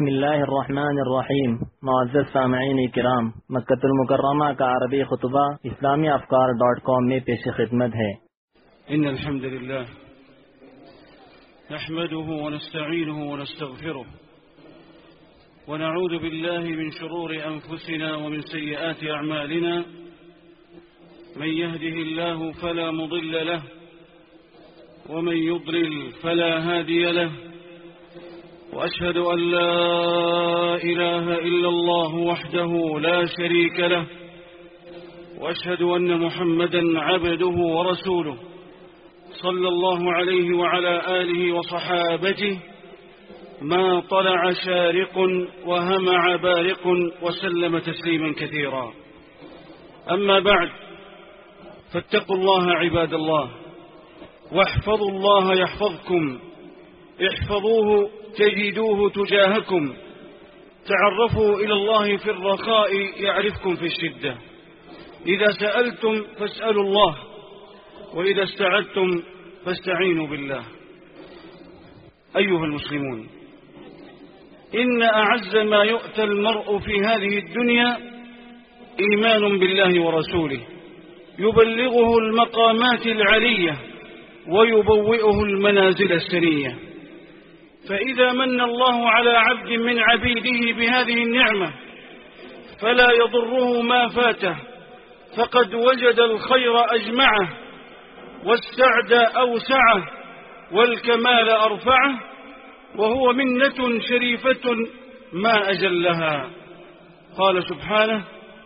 بسم الله الرحمن الرحیم. معزز سامعین کرام، مکۃ المکرمہ کا عربی خطبہ اسلامی افکار.com میں پیش خدمت ہے۔ إن الحمد لله نحمده ونستعينه ونستغفره ونعوذ بالله من شرور أنفسنا ومن سيئات أعمالنا، من يهده الله فلا مضل له ومن يضلل فلا هادي له، وأشهد أن لا إله إلا الله وحده لا شريك له، وأشهد أن محمدا عبده ورسوله صلى الله عليه وعلى آله وصحابته ما طلع شارق وهمع بارق وسلم تسليما كثيرا. أما بعد، فاتقوا الله عباد الله، واحفظوا الله يحفظكم، احفظوه تجدوه تجاهكم، تعرفوا إلى الله في الرخاء يعرفكم في الشدة، إذا سألتم فاسألوا الله، وإذا استعذتم فاستعينوا بالله. أيها المسلمون، إن أعز ما يؤتى المرء في هذه الدنيا إيمان بالله ورسوله، يبلغه المقامات العلية ويبوئه المنازل السنية. فإذا من الله على عبد من عبيده بهذه النعمة فلا يضره ما فاته، فقد وجد الخير أجمعه، والسعد أوسعه، والكمال أرفعه، وهو منة شريفة ما أجلها. قال سبحانه: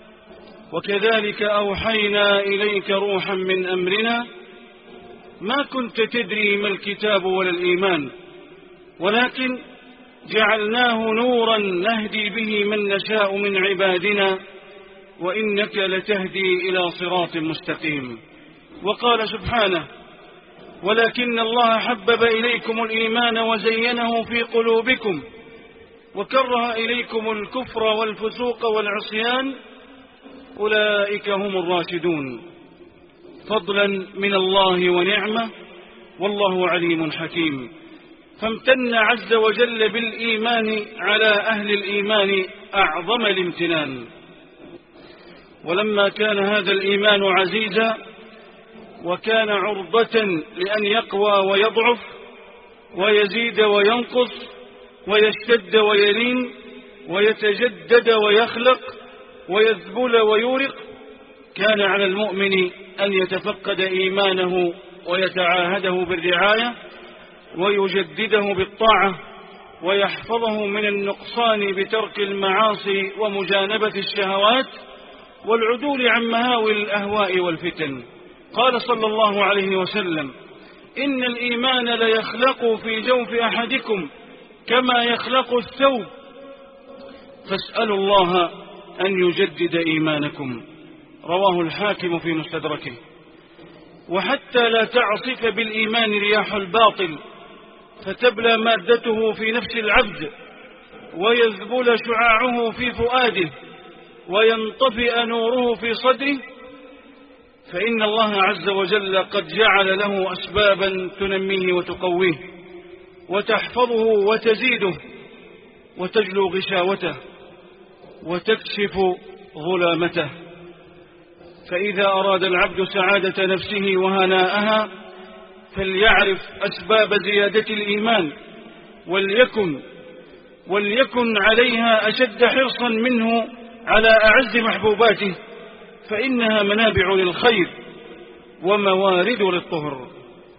وكذلك أوحينا إليك روحا من أمرنا ما كنت تدري ما الكتاب ولا الإيمان، ولكن جعلناه نورا نهدي به من نشاء من عبادنا وإنك لتهدي إلى صراط مستقيم. وقال سبحانه: ولكن الله حبب إليكم الإيمان وزينه في قلوبكم وكره إليكم الكفر والفسوق والعصيان أولئك هم الراشدون، فضلا من الله ونعمة، والله عليم حكيم. فامتن عز وجل بالإيمان على أهل الإيمان أعظم الامتنان. ولما كان هذا الإيمان عزيزا وكان عرضة لأن يقوى ويضعف ويزيد وينقص ويشتد ويلين ويتجدد ويخلق ويذبل ويورق، كان على المؤمن أن يتفقد إيمانه ويتعاهده بالرعاية ويجدده بالطاعة ويحفظه من النقصان بترك المعاصي ومجانبة الشهوات والعدول عن مهاوي الأهواء والفتن. قال صلى الله عليه وسلم: إن الإيمان ليخلق في جوف أحدكم كما يخلق الثوب، فاسألوا الله أن يجدد إيمانكم. رواه الحاكم في مستدركه. وحتى لا تعصف بالإيمان رياح الباطل فتبلى مادته في نفس العبد ويذبل شعاعه في فؤاده وينطفئ نوره في صدره، فإن الله عز وجل قد جعل له أسبابا تنميه وتقويه وتحفظه وتزيده وتجلو غشاوته وتكشف ظلامته. فإذا أراد العبد سعادة نفسه وهناءها فليعرف أسباب زيادة الإيمان، وليكن عليها أشد حرصا منه على أعز محبوباته، فإنها منابع للخير وموارد للطهر.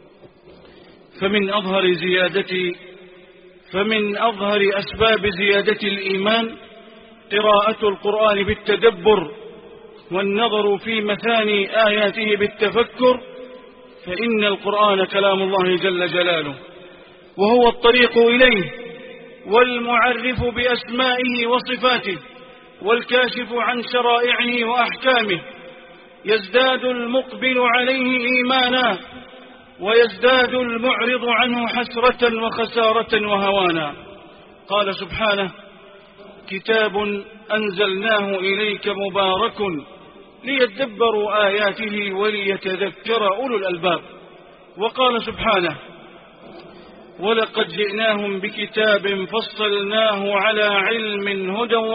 فمن أظهر أسباب زيادة الإيمان قراءة القرآن بالتدبر والنظر في مثاني آياته بالتفكر، فإن القرآن كلام الله جل جلاله، وهو الطريق إليه والمعرف بأسمائه وصفاته والكاشف عن شرائعه وأحكامه. يزداد المقبل عليه إيمانا ويزداد المعرض عنه حسرة وخسارة وهوانا. قال سبحانه: كتاب أنزلناه إليك مبارك ليدبروا آياته وليتذكر أولو الألباب. وقال سبحانه: ولقد جئناهم بكتاب فصلناه على علم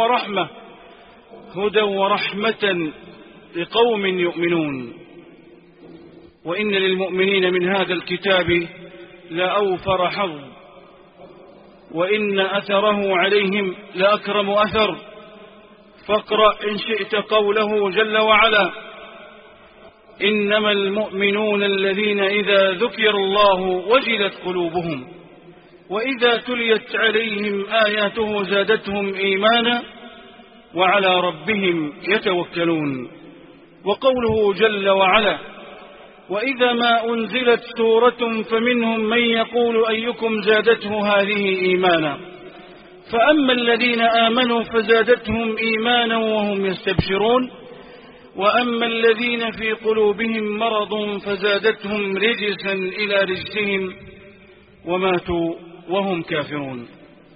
هدى ورحمة لقوم يؤمنون. وإن للمؤمنين من هذا الكتاب لأوفر حظ، وإن أثره عليهم لأكرم أثر. فاقرأ إن شئت قوله جل وعلا: إنما المؤمنون الذين إذا ذكر الله وجلت قلوبهم وإذا تليت عليهم آياته زادتهم إيمانا وعلى ربهم يتوكلون. وقوله جل وعلا: وإذا ما أنزلت سورة فمنهم من يقول أيكم زادته هذه إيمانا، فأما الذين آمنوا فزادتهم إيمانا وهم يستبشرون، وأما الذين في قلوبهم مرض فزادتهم رجسا إلى رجسهم وماتوا وهم كافرون.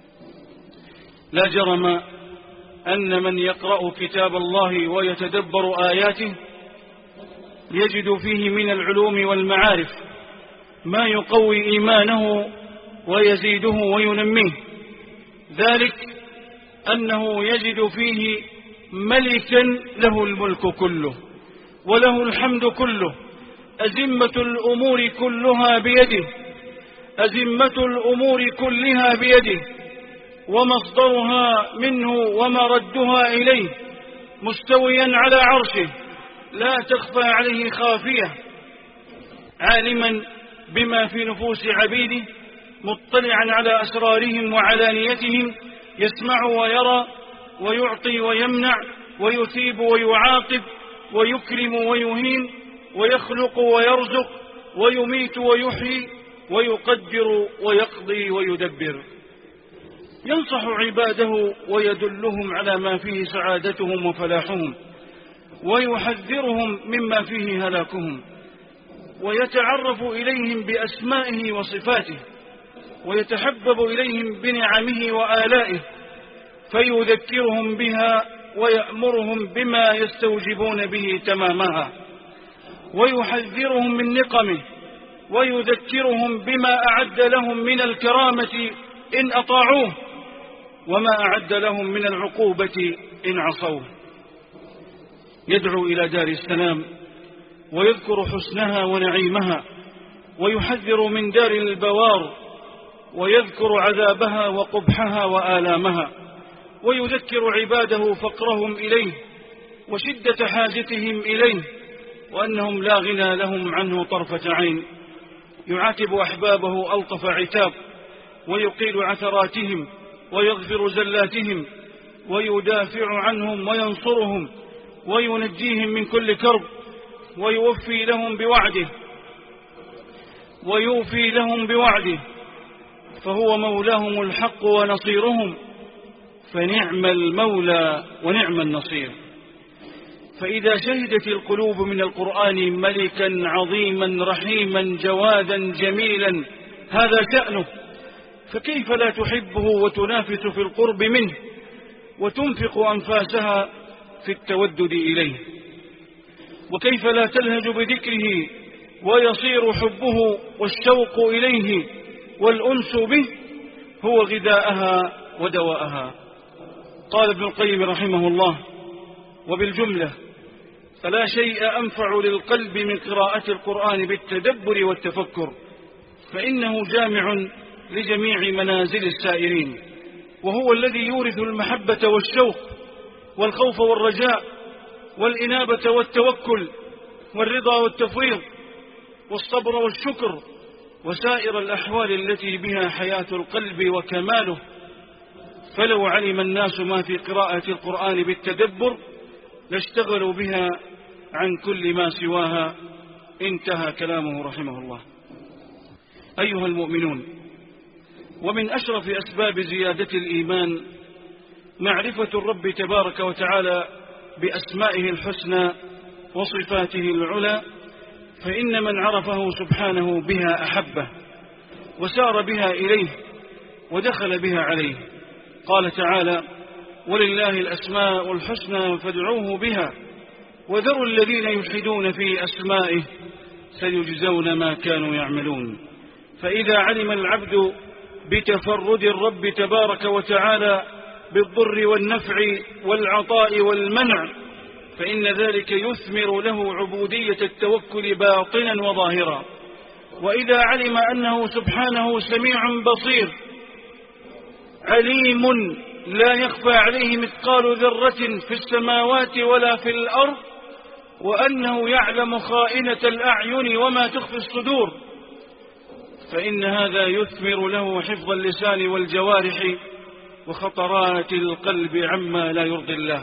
لا جرم أن من يقرأ كتاب الله ويتدبر آياته يجد فيه من العلوم والمعارف ما يقوي إيمانه ويزيده وينميه، ذلك أنه يجد فيه ملكا له الملك كله وله الحمد كله، أزمة الأمور كلها بيده، أزمة الأمور كلها بيده، ومصدرها منه ومردها إليه، مستويا على عرشه لا تخفى عليه خافية، عالما بما في نفوس عبيده، مطلعا على أسرارهم وعلانيتهم، يسمع ويرى ويعطي ويمنع ويثيب ويعاقب ويكرم ويهين ويخلق ويرزق ويميت ويحيي ويقدر ويقضي ويدبر. ينصح عباده ويدلهم على ما فيه سعادتهم وفلاحهم، ويحذرهم مما فيه هلاكهم، ويتعرف إليهم بأسمائه وصفاته، ويتحبب إليهم بنعمه وآلائه، فيذكرهم بها ويأمرهم بما يستوجبون به تمامها، ويحذرهم من نقمه، ويذكرهم بما أعد لهم من الكرامة إن أطاعوه، وما أعد لهم من العقوبة إن عصوه. يدعو إلى دار السلام ويذكر حسنها ونعيمها، ويحذر من دار البوار ويذكر عذابها وقبحها وآلامها، ويذكر عباده فقرهم إليه وشدة حاجتهم إليه، وأنهم لا غنى لهم عنه طرفة عين. يعاتب أحبابه ألطف عتاب، ويقيل عثراتهم ويغفر زلاتهم، ويدافع عنهم وينصرهم وينجيهم من كل كرب، ويوفي لهم بوعده فهو مولاهم الحق ونصيرهم، فنعم المولى ونعم النصير. فإذا شهدت القلوب من القرآن ملكا عظيما رحيما جوادا جميلا هذا شأنه، فكيف لا تحبه وتنافس في القرب منه وتنفق أنفاسها في التودد إليه؟ وكيف لا تلهج بذكره ويصير حبه والشوق إليه والأنس به هو غذاءها ودواءها؟ قال ابن القيم رحمه الله: وبالجملة فلا شيء أنفع للقلب من قراءة القرآن بالتدبر والتفكر، فإنه جامع لجميع منازل السائرين، وهو الذي يورث المحبة والشوق والخوف والرجاء والإنابة والتوكل والرضا والتفويض والصبر والشكر وسائر الأحوال التي بها حياة القلب وكماله. فلو علم الناس ما في قراءة القرآن بالتدبر لاشتغلوا بها عن كل ما سواها. انتهى كلامه رحمه الله. أيها المؤمنون، ومن أشرف أسباب زيادة الإيمان معرفة الرب تبارك وتعالى بأسمائه الحسنى وصفاته العلى، فإن من عرفه سبحانه بها أحبه وسار بها إليه ودخل بها عليه. قال تعالى: ولله الأسماء الحسنى فادعوه بها وذروا الذين يلحدون في أسمائه سيجزون ما كانوا يعملون. فإذا علم العبد بتفرد الرب تبارك وتعالى بالضر والنفع والعطاء والمنع فإن ذلك يثمر له عبودية التوكل باطنا وظاهرا. وإذا علم أنه سبحانه سميع بصير عليم لا يخفى عليه مثقال ذرة في السماوات ولا في الأرض، وأنه يعلم خائنة الأعين وما تخفي الصدور، فإن هذا يثمر له حفظ اللسان والجوارح وخطرات القلب عما لا يرضي الله.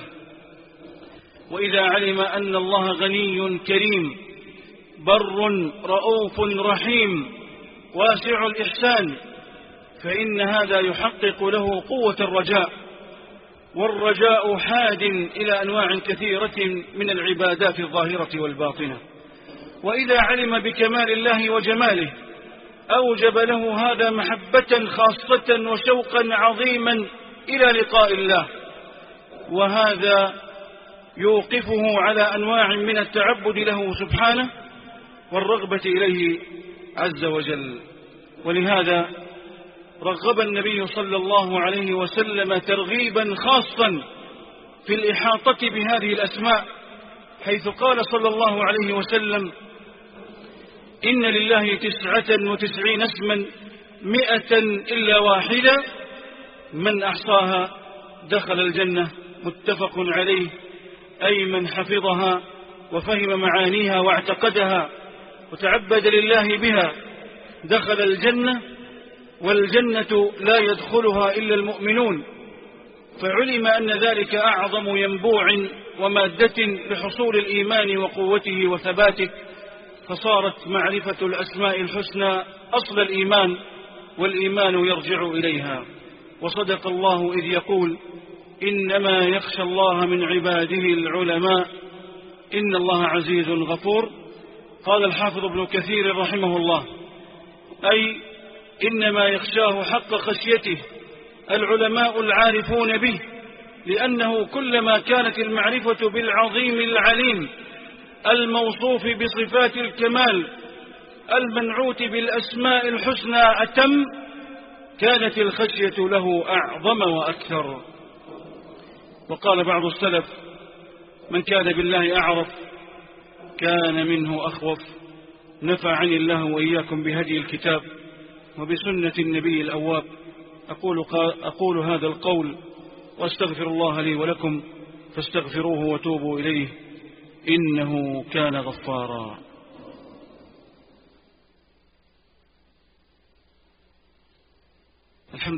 وإذا علم أن الله غني كريم بر رؤوف رحيم واسع الإحسان، فإن هذا يحقق له قوة الرجاء، والرجاء حاد إلى أنواع كثيرة من العبادات الظاهرة والباطنة. وإذا علم بكمال الله وجماله أوجب له هذا محبة خاصة وشوقا عظيما إلى لقاء الله، وهذا يوقفه على أنواع من التعبد له سبحانه والرغبة إليه عز وجل. ولهذا رغب النبي صلى الله عليه وسلم ترغيبا خاصا في الإحاطة بهذه الأسماء، حيث قال صلى الله عليه وسلم: إن لله 99 اسما 100 إلا واحدة من أحصاها دخل الجنة، متفق عليه، أي من حفظها وفهم معانيها واعتقدها وتعبد لله بها دخل الجنة، والجنة لا يدخلها إلا المؤمنون. فعلم أن ذلك أعظم ينبوع ومادة لحصول الإيمان وقوته وثباته، فصارت معرفة الأسماء الحسنى أصل الإيمان، والإيمان يرجع إليها. وصدق الله إذ يقول: إنما يخشى الله من عباده العلماء إن الله عزيز غفور. قال الحافظ ابن كثير رحمه الله: أي إنما يخشاه حق خشيته العلماء العارفون به، لأنه كلما كانت المعرفة بالعظيم العليم الموصوف بصفات الكمال المنعوت بالأسماء الحسنى أتم، كانت الخشية له أعظم وأكثر. وقال بعض السلف: من كان بالله أعرف كان منه أخوف. نفعني الله وإياكم بهدي الكتاب وبسنة النبي الأواب. أقول هذا القول وأستغفر الله لي ولكم فاستغفروه وتوبوا إليه إنه كان غفارا. الحمد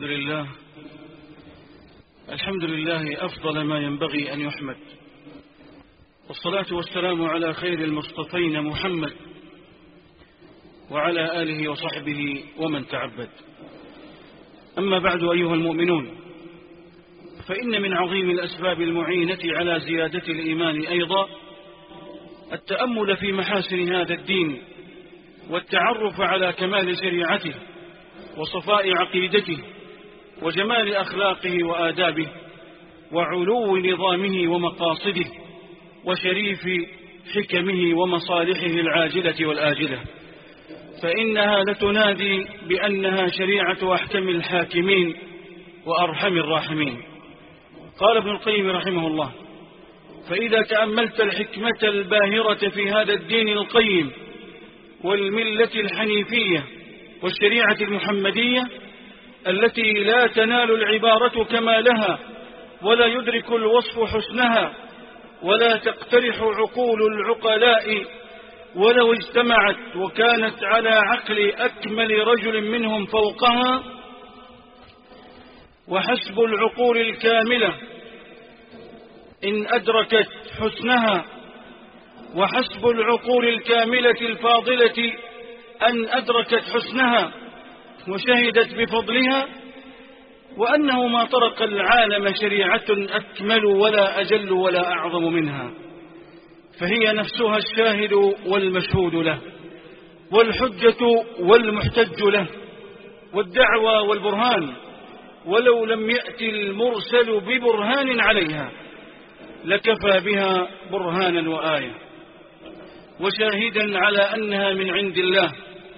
لله أفضل ما ينبغي أن يحمد، والصلاة والسلام على خير المصطفين محمد وعلى آله وصحبه ومن تعبد. أما بعد أيها المؤمنون، فإن من عظيم الأسباب المعينة على زيادة الإيمان أيضا التأمل في محاسن هذا الدين، والتعرف على كمال شريعته وصفاء عقيدته وجمال أخلاقه وآدابه وعلو نظامه ومقاصده وشريف حكمه ومصالحه العاجلة والآجلة، فإنها لتنادي بأنها شريعة أحكم الحاكمين وأرحم الراحمين. قال ابن القيم رحمه الله: فإذا تأملت الحكمة الباهرة في هذا الدين القيم والملة الحنيفية والشريعة المحمدية التي لا تنال العبارة كمالها ولا يدرك الوصف حسنها ولا تقترح عقول العقلاء ولو اجتمعت وكانت على عقل أكمل رجل منهم فوقها، وحسب العقول الكاملة إن أدركت حسنها، وحسب العقول الكاملة الفاضلة أن أدركت حسنها وشهدت بفضلها، وأنه ما طرق العالم شريعة أكمل ولا أجل ولا أعظم منها، فهي نفسها الشاهد والمشهود له والحجة والمحتج له والدعوى والبرهان، ولو لم يأتي المرسل ببرهان عليها لكفى بها برهانا وآية وشاهدا على أنها من عند الله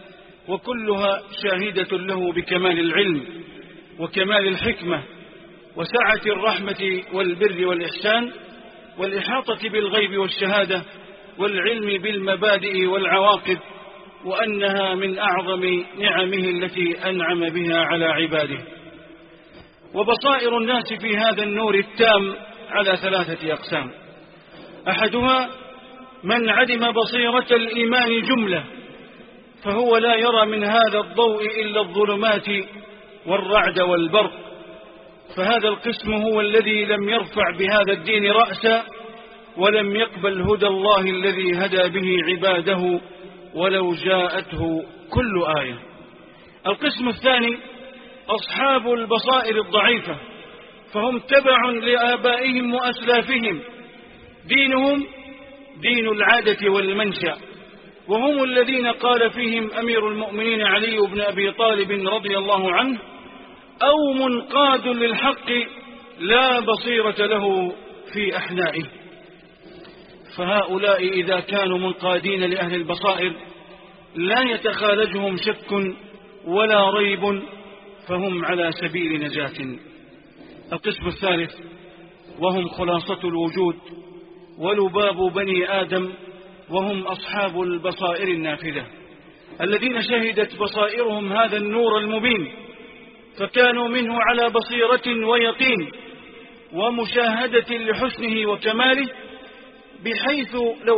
وكلها شاهدة له بكمال العلم وكمال الحكمة وسعة الرحمة والبر والإحسان والإحاطة بالغيب والشهادة والعلم بالمبادئ والعواقب، وأنها من أعظم نعمه التي أنعم بها على عباده. وبصائر الناس في هذا النور التام على 3 أقسام: أحدها من عدم بصيرة الإيمان جملة، فهو لا يرى من هذا الضوء إلا الظلمات والرعد والبرق، فهذا القسم هو الذي لم يرفع بهذا الدين رأسا ولم يقبل هدى الله الذي هدى به عباده ولو جاءته كل آية. القسم الثاني أصحاب البصائر الضعيفة، فهم تبع لآبائهم وأسلافهم، دينهم دين العادة والمنشأ، وهم الذين قال فيهم أمير المؤمنين علي بن أبي طالب رضي الله عنه: أو منقاد للحق لا بصيرة له في أحنائه. فهؤلاء إذا كانوا منقادين لأهل البصائر لا يتخالجهم شك ولا ريب، فهم على سبيل نجاة. القسم الثالث وهم خلاصة الوجود ولباب بني آدم، وهم أصحاب البصائر النافذة الذين شهدت بصائرهم هذا النور المبين، فكانوا منه على بصيرة ويقين ومشاهدة لحسنه وكماله، بحيث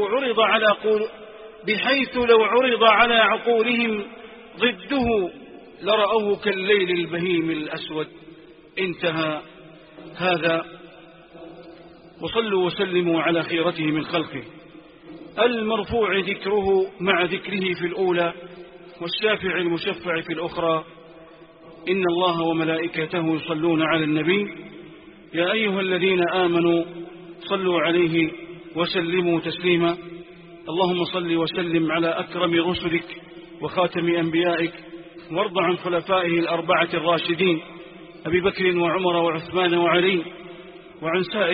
لو عرض على عقولهم ضده لرأوه كالليل البهيم الأسود. انتهى هذا، وصلوا وسلموا على خيرته من خلقه المرفوع ذكره مع ذكره في الأولى والشافع المشفع في الأخرى. إن الله وملائكته يصلون على النبي يا أيها الذين آمنوا صلوا عليه وسلموا تسليما. اللهم صل وسلم على أكرم رسلك وخاتم أنبيائك، وارض عن خلفائه 4 الراشدين أبي بكر وعمر وعثمان وعلي، وعن سائر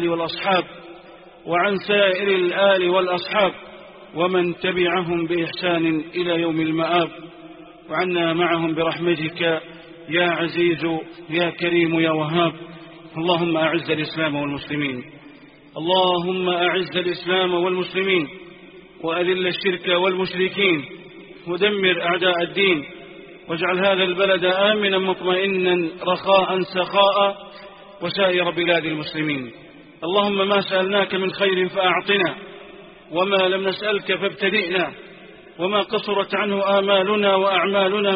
الآل والأصحاب ومن تبعهم بإحسان إلى يوم المآب، وعنا معهم برحمتك يا عزيز يا كريم يا وهاب. اللهم أعز الإسلام والمسلمين، اللهم أعز الإسلام والمسلمين، وأذل الشرك والمشركين، ودمر أعداء الدين، واجعل هذا البلد آمنا مطمئنا رخاء سخاء، وسائر بلاد المسلمين. اللهم ما سألناك من خير فأعطنا، وما لم نسألك فابتدئنا، وما قصرت عنه آمالنا وأعمالنا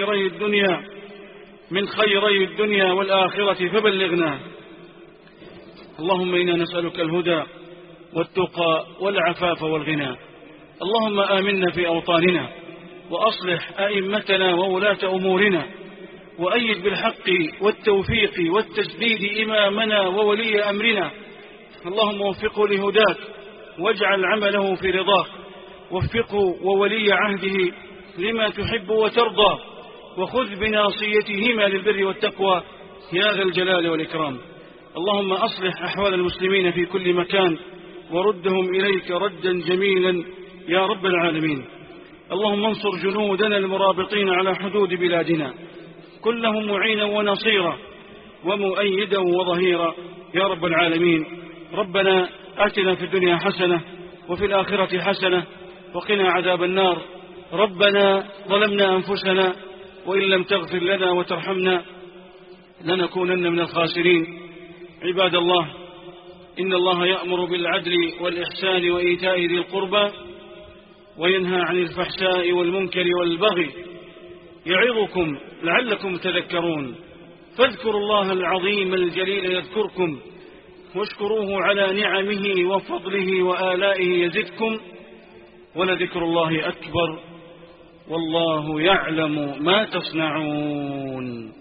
من خيري الدنيا والآخرة فبلغنا. اللهم إنا نسألك الهدى والتقى والعفاف والغنى. اللهم آمنا في أوطاننا، وأصلح أئمتنا وولاة أمورنا، وأيد بالحق والتوفيق والتسديد إمامنا وولي أمرنا. اللهم وفقه لهداك، واجعل عمله في رضاك، وفقه وولي عهده لما تحب وترضى، وخذ بناصيتهما للبر والتقوى يا ذا الجلال والإكرام. اللهم أصلح أحوال المسلمين في كل مكان، وردهم إليك ردا جميلا يا رب العالمين. اللهم انصر جنودنا المرابطين على حدود بلادنا، كلهم معينا ونصيرا ومؤيدا وظهيرا يا رب العالمين. ربنا آتنا في الدنيا حسنة وفي الآخرة حسنة وقنا عذاب النار. ربنا ظلمنا أنفسنا، وإن لم تغفر لنا وترحمنا لنكونن من الخاسرين. عباد الله، إن الله يأمر بالعدل والإحسان وإيتاء ذي القربى، وينهى عن الفحشاء والمنكر والبغي، يعظكم لعلكم تذكرون. فاذكروا الله العظيم الجليل يذكركم، واشكروه على نعمه وفضله وآلائه يزدكم، ولذكر الله أكبر، والله يعلم ما تصنعون.